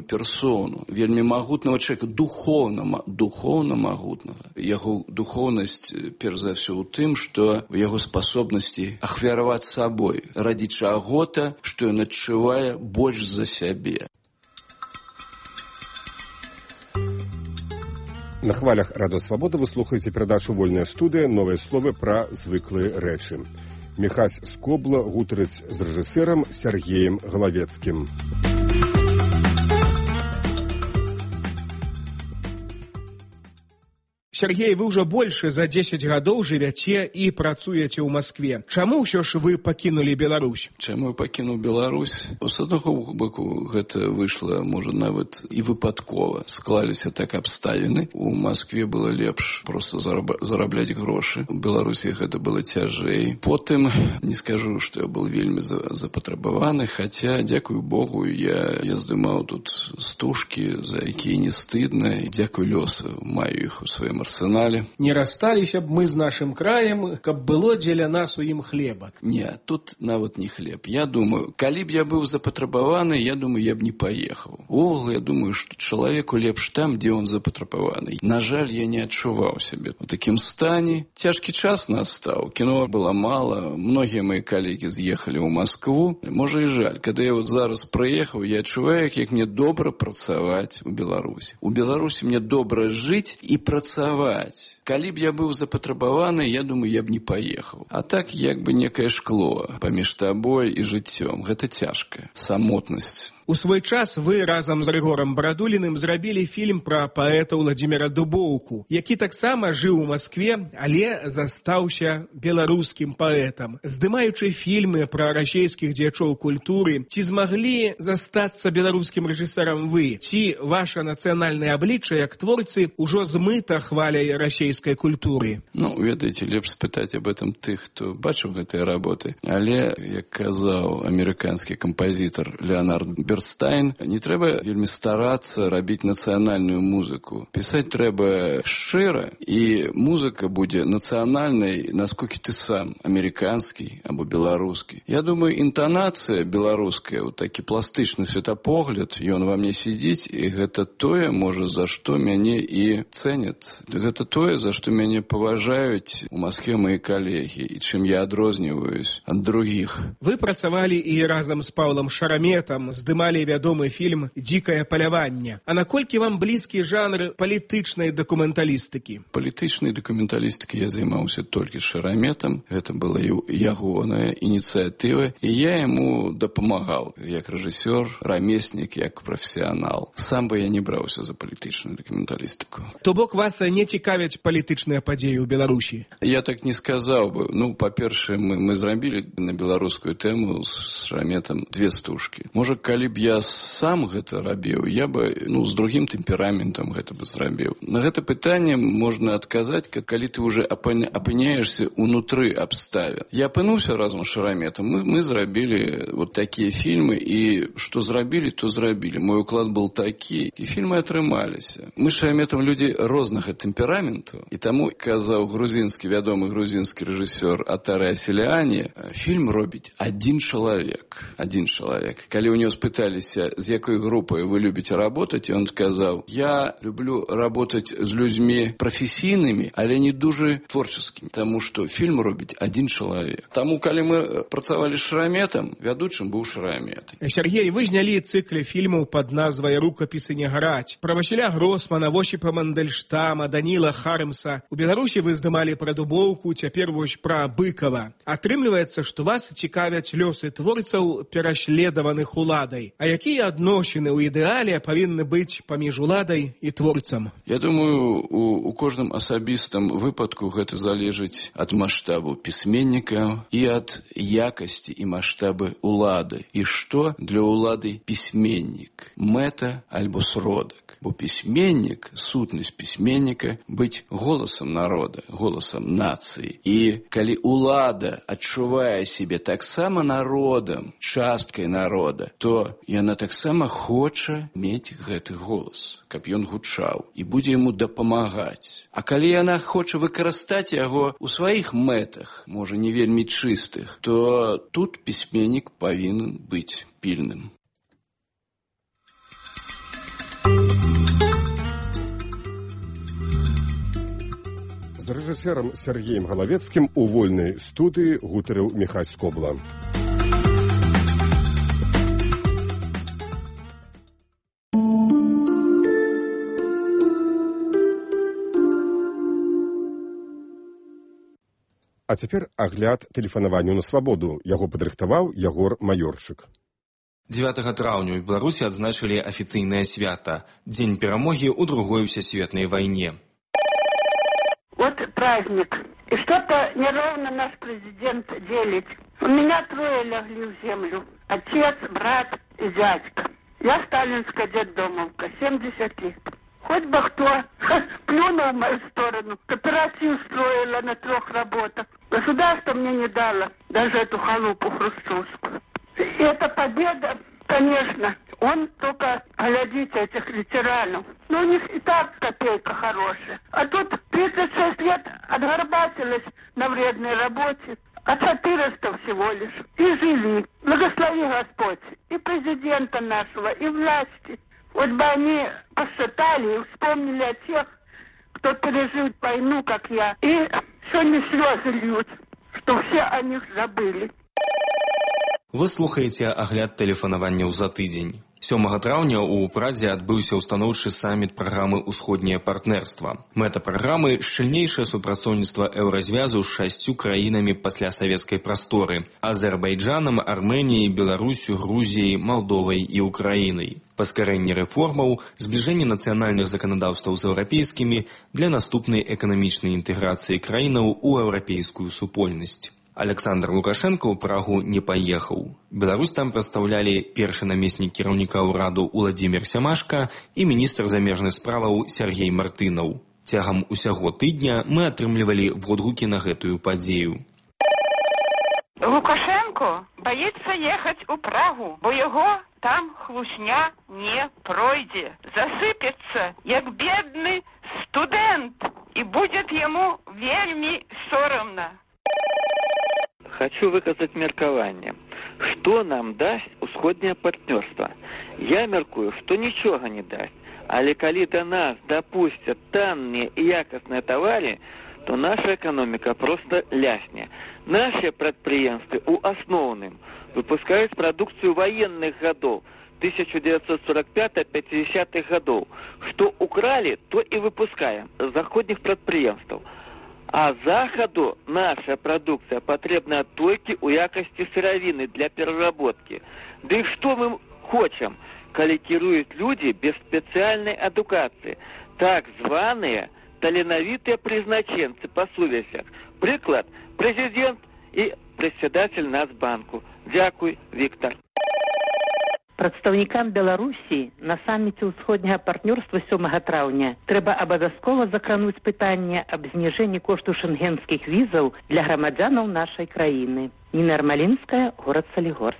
персону, вельмі магутнага чалавека, духоўна магутнага. Яго духоўнасць, перш за ўсё, у тым, што яго спасобнасці ахвяраваць сабой ради чаго-то, што ён адчувае больш за сябе. На хвалях Радио Свобода вы слухаете передачу «Вольная студия. Новые словы про звыклые рэчы». Михась Скобла гутарыць з рэжысэрам Сергеем Галавецкім. Сергей, вы ўжо больш за 10 гадоў жывяце і працуеце ў Маскве. Чаму ўсё ж вы пакінулі Беларусь? Чаму я пакінуў Беларусь? З аднаго боку, гэта выйшла, можа, нават і выпадкова. Склаліся так абставіны. У Маскве было лепш проста зарабляць грошы. У Беларусі гэта было цяжэй. Потым, не скажу, што я был вельмі запатрабаваны, хаця, дзякую Богу, я здымаў тут стужкі, за якія не стыдна. Дзякую лёсу, маю іх у сваім арсенале. Не рассталіся б мы з нашым краем, каб было дзеля нас у ім хлебак. Не, тут нават не хлеб. Я думаю, калі б я быў запатрабаваны, я думаю, я б не паехаў. Я думаю, што чалавеку лепш там, дзе он запатрабаваны. На жаль, я не адчуваў сябе у такім стане. Цяжкі час настаў. Кіно было мала. Многія мои калегі з'ехалі ў Маскву. Можа і жаль. Калі я зараз прыехаў, я адчуваю, як мне добра працаваць у Беларусі. У Беларусі мне добра жыць і працаваць. Калі б я быў запатрабаваны, я думаю, я б не паехаў. А так, як бы некае шкло паміж табой і жыццём. Гэта цяжка. Самотнасць. У свой час вы разам з Рыгорам Барадуліным зрабілі фільм пра паэта Владзіміра Дубоўку, які таксама жыў у Маскве, але застаўся беларускім паэтам. Здымаючы фільмы пра расейскіх дзеячоў культуры, ці змаглі застацца беларускім рэжысэрам вы? Ці ваша нацыянальнае аблічча як творцы ўжо змыта хваляй расейскай культуры? Ведаеце, лепш спытаць об этом тых, хто бачыў гэтыя работы. Але, як казаў амерыканскі кампазітар Леонард Берстайн, не трэба вельмі старацца рабіць нацыянальную музыку. Пісаць трэба шчыра, і музыка будзе нацыянальнай, насколькі ты сам, амерыканскі або беларускі. Я думаю, інтанацыя беларуская, такі пластычны светапогляд, ён ва мне сидзіць, і гэта тое, можа, за што мяне і цэняць. Гэта тое, за што мяне паважаюць у Маскве мои калегі, і чым я адрозніваюсь ад другіх. Вы працавалі і разам з Паўлам Шараметам, здымалі вядомы фільм «Дзікае паляванне». А наколькі вам блізкі жанр палітычнай дакументалістыкі? Палітычнай дакументалістыкай я займаўся толькі з Шараметам. Гэта была ягоная ініцыятыва, і я яму дапамагаў як рэжысёр, рамеснік, як прафесіянал. Сам бы я не браўся за палітычную дакументалістыку. То бок вас не цікавяць палітычныя падзеі ў Беларусі? Я так не сказаў бы. Па-першае, мы зрабілі на беларускую тэму з Шараметам 2 стужкі. Можа, калі б я сам гэта рабіў, я бы з другім тэмпераментам гэта бы зрабіў. На гэта пытанне можна адказаць, калі ты уже апыняешься унутры абставін. Я апынуўся разам з Шараметам. Мы зрабілі такія фільмы, і што зрабілі, то зрабілі. Мой уклад был такі, і фільмы атрымаліся. Мы з Шараметам людзі рознага тэмпераменту, і таму, казаў вядомы грузінскі рэжысёр Атаре Асіліані, фільм робіць адзін чалавек. Калі у него спыталіся, з якой группой вы любите работать, и он сказал: я люблю работать с людьми професійнымі, але не дуже творческими, потому что фильм робіць один человек. Тому, калі мы працавалі з Шараметам, вядучым быў Шарамет. Сергей, вы знялі цыкле фільмаў под назвай «Рукапісы не гараць». Про Васіля Гросмана, Осіпа Мандельштама, Даніла Хармса. У Беларусі вы здымалі пра Дубоўку, цяпер вось пра Быкова. Атрымліваецца, што вас цікавяць лёсы творцаў, пераследаваных уладай. А якія адносіны ў ідэале павінны быць паміж уладай і творцам? Я думаю, у кожным асабістым выпадку гэта залежыць ад маштабу пісьменніка і ад якасці і маштабы улады. І што для улады пісьменнік? Мэта альбо сродак. Бо пісьменнік, сутнасць пісьменніка быць голасам народа, голасам нацыі. І калі улада адчувае сябе таксама народам, часткай народа, то яна таксама хоча мець гэты голас, каб ён гучаў, і будзе яму дапамагаць. А калі яна хоча выкарыстаць яго ў сваіх мэтах, можа не вельмі чыстых, то тут пісьменнік павінен быць пільным. рэжысэрам Сяргеем Галавецкім у вольнай студыі гутарыў Міхась Скобла. А цяпер агляд тэлефанаванню на свабоду. Яго падрыхтаваў Ягор Маёрчык. 9 траўня ў Беларусі адзначылі афіцыйнае свята – Дзень перамогі ў другой всесветной войне. Вот праздник. И что-то неровно наш президент делит. У меня 3 легли в землю. Отец, брат и дядька. Я сталинская детдомовка, 70 лет. Хоть бы кто плюнул в мою сторону. Кооператив строила на 3 работах. Государство мне не дало даже эту халупу хрущевскую. И эта победа, конечно, он только, глядите, этих ветеранов. Ну, у них и так копейка хорошая. А тут 36 лет отгорбатились на вредной работе. А 400 всего лишь. И жили. Благослови Господь. И президента нашего, и власти. Вот бы они посчитали и вспомнили о тех, кто пережил войну, как я. И сегодня слезы льют, что все о них забыли. Вы слухаеце агляд тэлефанаванняў за тыдзень. 7 траўня ў Празе адбыўся ўстаноўчы саміт праграмы «Усходняе партнерства». Мэта праграмы – шчыльнейшае супрацоўніцтва еўразвязу з 6 краінамі пасля савецкай прасторы – Азербайджанам, Арменіяй, Беларусю, Грузіяй, Малдовай і Украінай. Паскарэнне рэформаў, збліжэнне нацыянальных заканадаўстваў з еўрапейскімі для наступнай эканамічнай інтэграцыі краінаў у еўрапейскую супольнасць. Александр Лукашенко ў Прагу не паехаў. Беларусь там прадстаўлялі першы намеснік кіраўніка ўраду Уладзімір Сямашка і міністр замежных справаў Сяргей Мартынаў. Цягам усяго тыдня мы атрымлівалі водгукі на гэтую падзею. Лукашенко боится ехать у Прагу, бо его там хлусня не пройдзе. Засыпется, як бедный студент, и будет ему вельми соромно. Хочу выказать меркаванне. Что нам даст усходняе партнерство? Я меркую, что ничего не даст. Але калі до нас допустят танные и якостные товары, то наша экономика просто лясне. Наши предприятия у основным выпускают продукцию военных годов 1945-50-х годов. Что украли, то и выпускаем с заходних предприятий. А Заходу наша продукция потребна только у якости сыровины для переработки. Да и что мы хотим, коли кируют люди без специальной адукации, так званые таленовитые призначенцы по совестях. Приклад – президент и председатель Нацбанку. Дякуй, Виктор. Прадстаўнікам Беларусі на саміце ўсходняга партнёрства 7 траўня трэба абавязкова закрануць пытанне аб зніжэнні кошту шэнгенскіх візаў для грамадзянаў нашай краіны. Ніна Армалінская, горад Салігорск.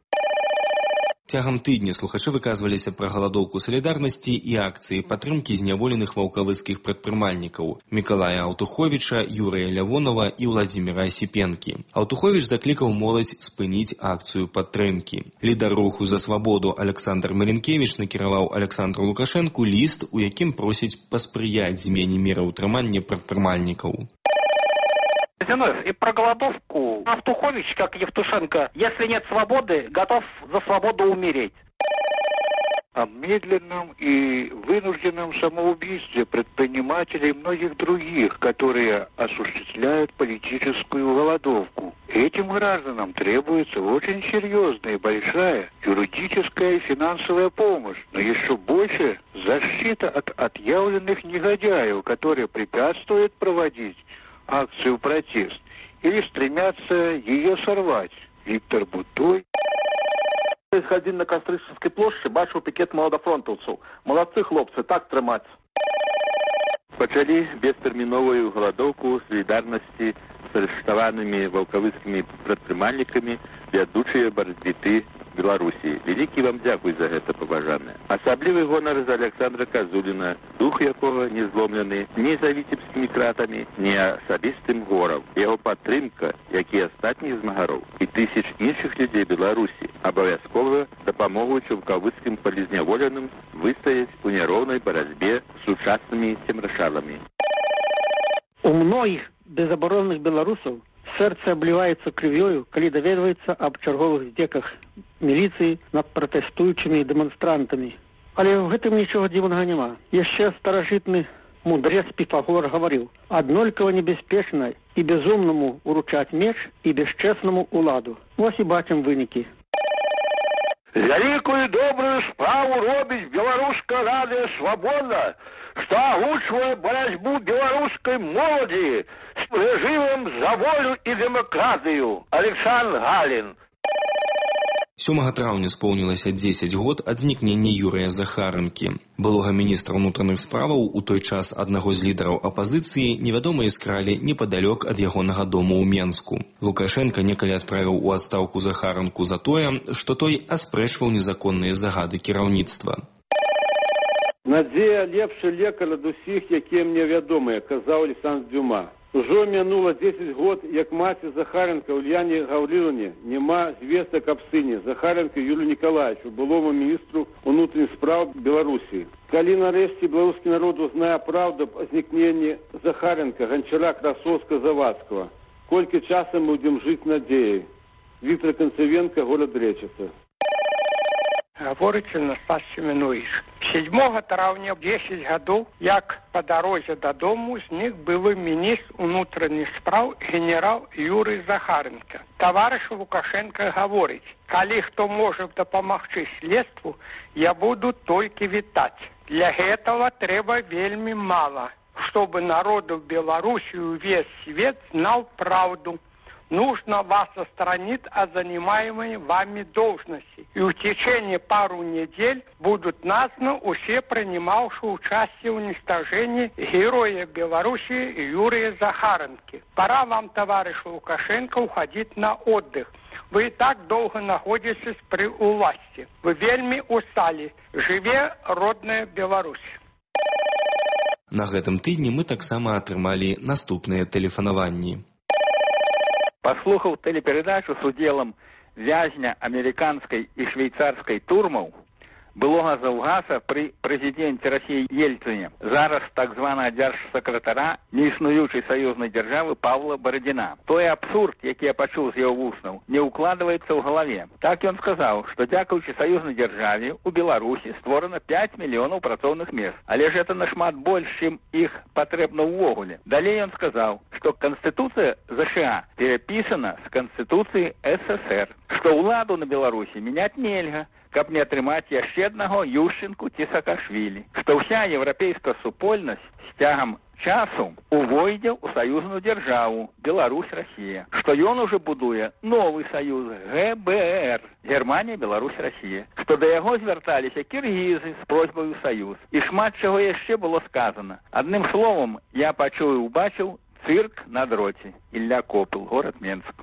Цягам тыдня слухачы выказваліся пра галадоўку салідарнасці і акцыі падтрымкі зняволеных ваўкавыцкіх прадпрымальнікаў Мікалая Аўтуховіча, Юрыя Лявонова і Владзіміра Асіпенкі. Аўтуховіч заклікаў моладзь спыніць акцыю падтрымкі. Лідар руху за свабоду Александр Марінкевіч накіраваў Александру Лукашэнку ліст, у якім просіць паспрыяць змене меры ўтрымання прадпрымальнікаў. Зиновьев, и про голодовку Аўтухович, как Евтушенко, если нет свободы, готов за свободу умереть. О медленном и вынужденном самоубийстве предпринимателей и многих других, которые осуществляют политическую голодовку. Этим гражданам требуется очень серьезная и большая юридическая и финансовая помощь, но еще больше защита от отъявленных негодяев, которые препятствуют проводить акцию «Протест» или стремятся ее сорвать. Виктор Бутой. Ходил на Кастрычевской площади, бачил пикет молодофронтовцев. Молодцы, хлопцы, так трымаць. Пачалі бестэрміновую галадоўку солідарнасці з арыштаванымі ваўкавыцкімі прадпрымальнікамі вядучыя барацьбіты Беларусі. Вялікі вам дзякуй за гэта, паважаныя. Асаблівы гонар за Александра Казуліна, дух якога не зломлены ні за віцебскімі кратамі, ні асабістым горам. Яго падтрымка, як і астатніх змагароў і тысяч іншых людзей Беларусі, абавязкова дапамогуць ваўкавыцкім палізняволеным выстаяць у няроўнай барацьбе з сучаснымі цемрашаламі. У многіх безабаронных беларусаў сэрца абліваецца крывёю, калі даведваецца аб чарговых здзеках міліцыі над пратэстуючымі дэманстрантамі. Але ў гэтым нічога дзіўнага няма. Яшчэ старажытны мудрец Піфагор гаварыў: аднолькава небяспечна і безумнаму уручаць меч, і бясчэснаму ўладу. Вось і бачым вынікі. Вялікую добрую справу робіць беларуская радыё «Свабода», што агучвае барацьбу беларускай моладзі з рэжымам за волю і дэмакратыю. Александр Галін. 7 траўня споўнілася 10 год ад знікнення Юрыя Захарынкі. Былога міністра ўнутраных справаў, у той час аднаго з лідараў апазіцыі, невядомыя скралі непадалёк ад ягонага дому ў Менску. Лукашенка некалі адправіў у адстаўку Захарынку за тое, што той аспрэчваў незаконныя загады кіраўніцтва. Надзея лепшы лекар ад усіх, якія мне вядомыя, казаў Александр Дюма. Ужо мінула 10 год, як маці Захаренка Ульяне Гаўрилаўне няма звестак аб сыне Захаренка Юрию Николаевичу, былому міністру ўнутраных спраў Беларусі. Калі нарэшце беларускі народ узнае праўду аб знікненні Захаренка, Гончара, Красовска, Завадского, колькі часа мы будзем жыць надзеяй? Віктор Концевенко, город Речица. Гаворыце Настас Семенович. 7 траўня 10 гадоў, як па дарозе дадому знік былы міністр унутраных спраў генерал Юрий Захаренко. Таварыш Лукашенко гаворыць: калі хто можа дапамагчы следству, я буду толькі вітаць. Для гэтага трэба вельмі мала, чтобы народу Беларусі увесь свет знал правду. Нужно вас отстранить от занимаемой вами должности. И в течение пару недель будут названы все принимавшие участие в уничтожении героя Беларуси Юрия Захаренки. Пора вам, товарищ Лукашенко, уходить на отдых. Вы и так долго находитесь при власти. Вы вельми устали. Живе родная Беларусь. На гэтым тыдні мы таксама атрымалі наступныя тэлефанаванні. Послухав телепередачу з уділом в'язня американської і швейцарської турмов, былога завгаса при президенті Росії Єльцині, зараз так званого держсекретаря неіснуючої союзної держави Павла Бородіна. Той абсурд, який я почув з його вуснов, не укладывается в голове. Так он сказал, что дякуючи союзной державе у Беларуси створено 5 миллионов працовных мест. Але ж это нашмат больше, чем их потребно увогуле. Далее он сказал, что Конституция США переписана с Конституцией СССР, что уладу на Беларуси менять нельга, каб не атрымаць яшчэ аднаго Ющенку ці Саакашвілі, што ўся еўрапейская супольнасць з цягам часу увойдзе ў саюзную дзяржаву Беларусь-Расія, што ён ужо будуе новы саюз ГБР Германія, Беларусь, Расія, што да яго звярталіся кіргізы з просьбаю саюз. І шмат чаго яшчэ было сказано. Адным словам, я пачуў і убачыў цырк на дроце. Ілля Копыл, город Менск.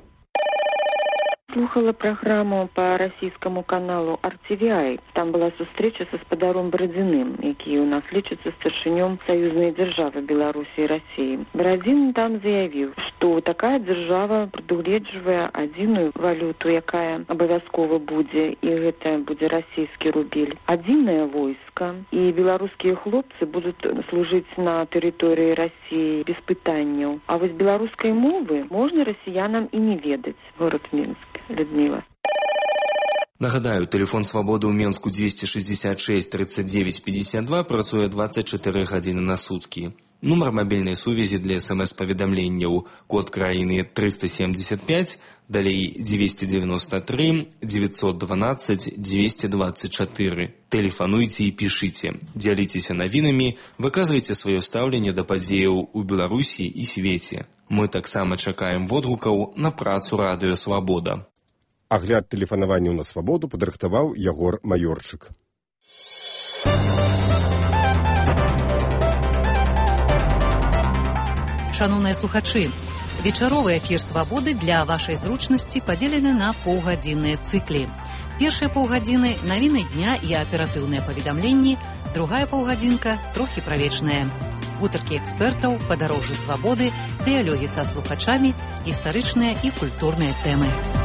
Слухала программу по российскому каналу RTVI. Там была встреча со спадаром Бородиным, який у нас лічыцца старшынём союзной державы Беларуси и России. Бородин там заявил, что такая держава прадугледжвае адзіную валюту, якая абавязкова будзе, и гэта будзе российский рубель, адзінае войска, и беларускія хлопцы будут служить на территории России без пытанняў. А вось беларускай мовы можно россиянам и не ведаць. Город Минск. Людмила. Нагадаю, телефон свабоды ў Менску 266 39 52 працуе 24 гадзіны на суткі. Нумар мабільнай сувязі для СМС-паведамленняў код краіны 375, далей 293 912 224. Тэлефануйце і пішыце, дзяліцеся навінамі, выказвайце сваё стаўленне да падзеяў у Беларусі і свеце. Мы таксама чакаем водгукаў на працу радыё «Свабода». Агляд тэлефанаванняў на свабоду падрыхтаваў Ягор Маёрчык. Шановныя слухачы, вечаровы эфір «Свабоды» для вашай зручнасці падзелены на паўгадзінныя цыклі. Першыя паўгадзіны – навіны дня і аператыўныя паведамленні, другая паўгадзінка – трохі правечная. Гутаркі экспертаў, падарожжы свабоды, дыялогі са слухачамі, гістарычныя і культурныя тэмы.